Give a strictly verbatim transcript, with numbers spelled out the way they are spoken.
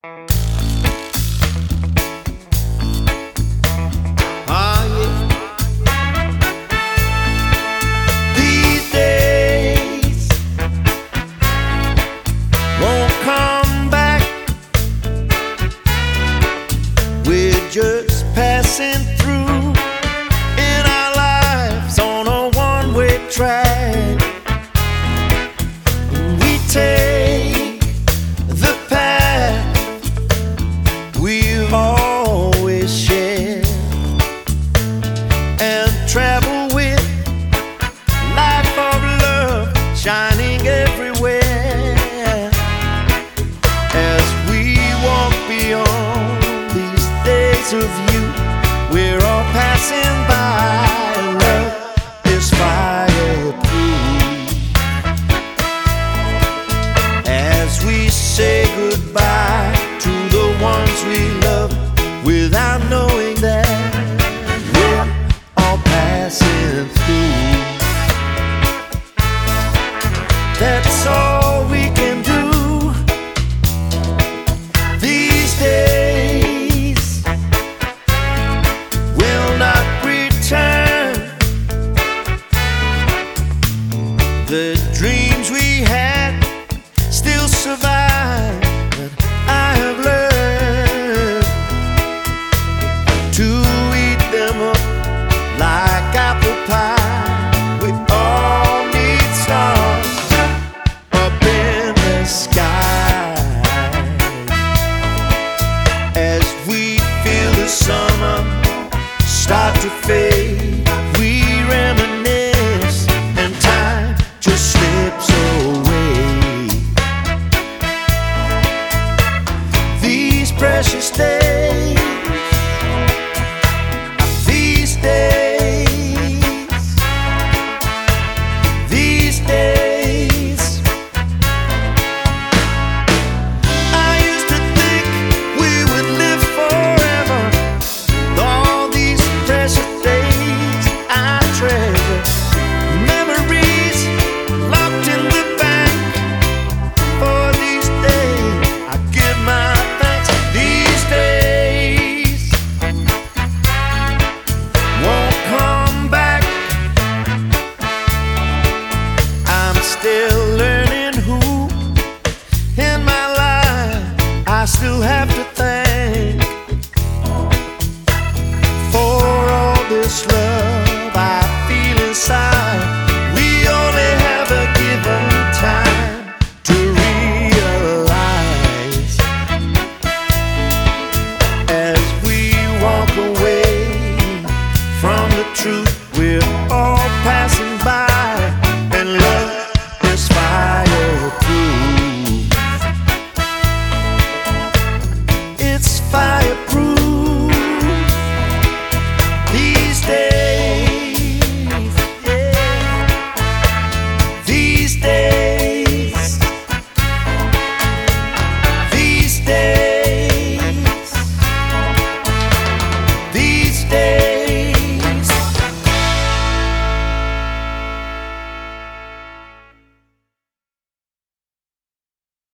Ah, yeah. These days won't come back. We're just passing through in our lives on a one-way track. We take the path we've always shared and travel with life of love shining everywhere. As we walk beyond these days of youth, we're all passing by. Love is fireproof. As we say goodbye to the ones we love, without knowing that we're all passing through. That's all we can do these days. Will not return. The dreams we had still survive, but I have learned to eat them up like apple pie. We all need stars up in the sky. As we feel the summer start to fade, we reminisce and time just slips away. These precious days